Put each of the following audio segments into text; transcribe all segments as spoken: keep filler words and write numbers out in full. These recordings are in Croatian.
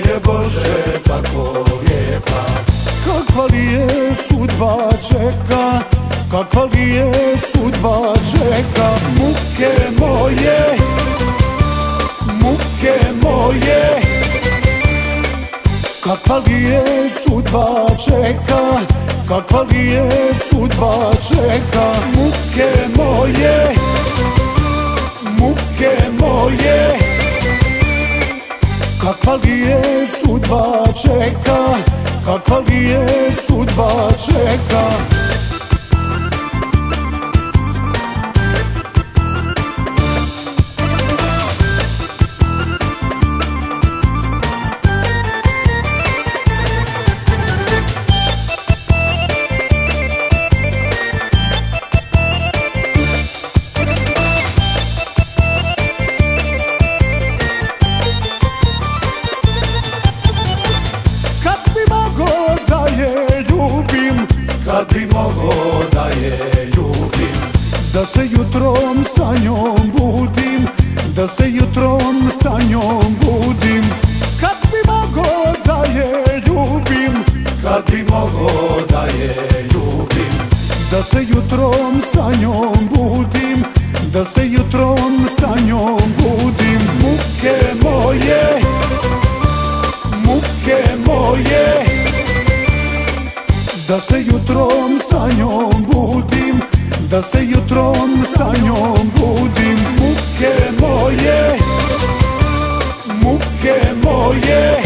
je Bože tako lijepa. Kakva li je sudba čeka, kakva li je sudba čeka. Muke moje, muke moje. Kakva li je sudba čeka, kakva li je sudba čeka. Muke moje, muke moje. Kakva li je sudba čeka, kakva li je sudba čeka. Kad bi mogo da je ljubim, da se jutrom sa njom budim, da se jutrom sa njom budim. Kad bi mogo da je ljubim, kad bi mogo da je ljubim, da se jutrom sa njom budim, da se jutrom sa njom budim. Muke moje, muke moje. Da se jutrom sa njom budim, da se jutrom sa njom budim. Muke moje, muke moje.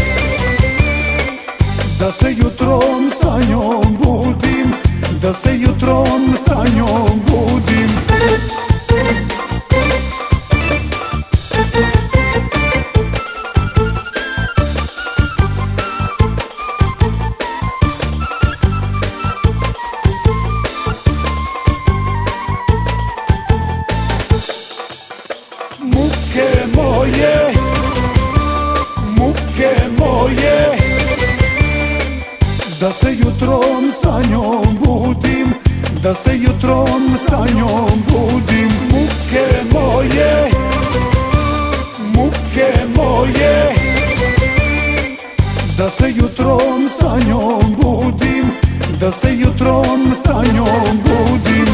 Da se jutrom sa njom budim, da se jutrom sa njom budim. Muke moje, muke moje. Da se jutrom sa njom budim, da se jutrom sa njom budim. Muke moje, muke moje. Da se jutrom sa njom budim, da se jutrom sa njom budim.